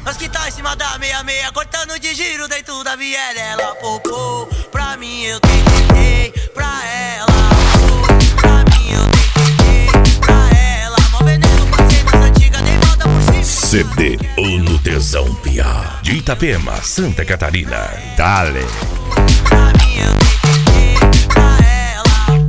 Nós que tá em cima da 66, cortando de giro dentro da viela. Ela popou, pra mim eu tentei, pra ela popou, pra mim eu tentei, pra ela. Mó veneno pra cenas antigas, nem volta por cima. CD O No Tesão Piá, de Itapema, Santa Catarina. Dale. Pra mim eu tentei, pra ela.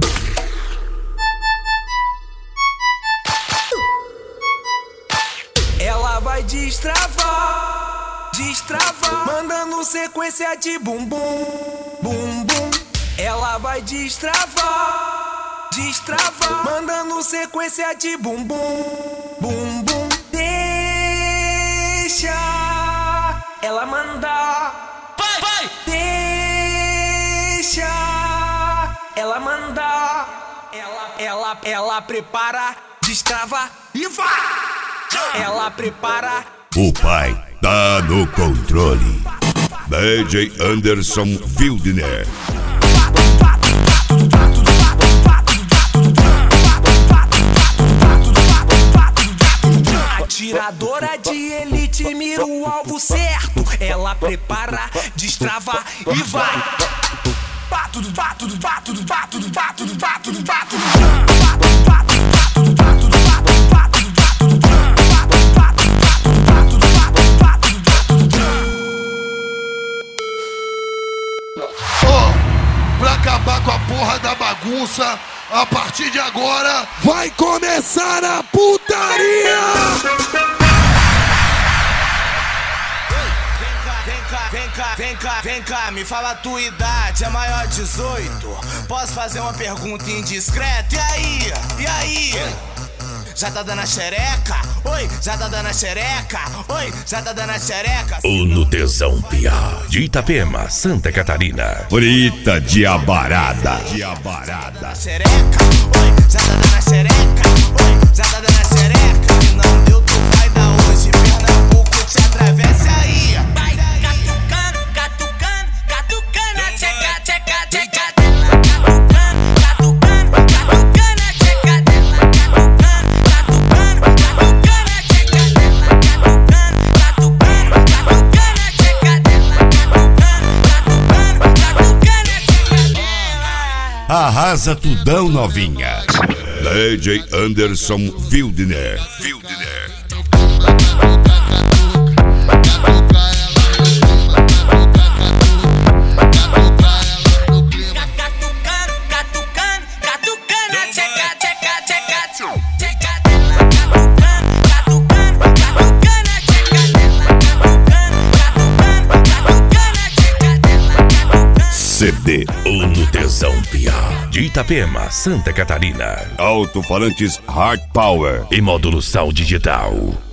Ela vai destravar, destravar, mandando sequência de bum bum, bum bum. Ela vai destravar, destravar, mandando sequência de bum bum, bum bum. Deixa ela mandar, vai, vai. Deixa ela mandar, ela prepara, destrava e vai. Ela prepara. O pai tá no controle. DJ Anderson Wildner. Atiradora de elite, mira o alvo certo. Ela prepara, destrava e vai. Pra acabar com a porra da bagunça, a partir de agora vai começar a putaria! Vem cá, me fala a tua idade, é maior de 18? Posso fazer uma pergunta indiscreta? E aí? Já tá dando a xereca? Oi, já tá dando a xereca? Oi, já tá dando a xereca? O No Tesão Piá, de Itapema, Santa Catarina. Frita de abarada. Xereca? Oi, já tá dando a xereca? Oi, já tá dando a xereca? Se não deu, tu vai dar hoje. Pernambuco te atravessa aí. Vai catucando, catucando, catucando a tcheca, tcheca, tcheca. Arrasa tudão, novinha. DJ Anderson Wildner. CD O No Tesão Piá, de Itapema, Santa Catarina. Alto-falantes Hard Power e módulo Sound Digital.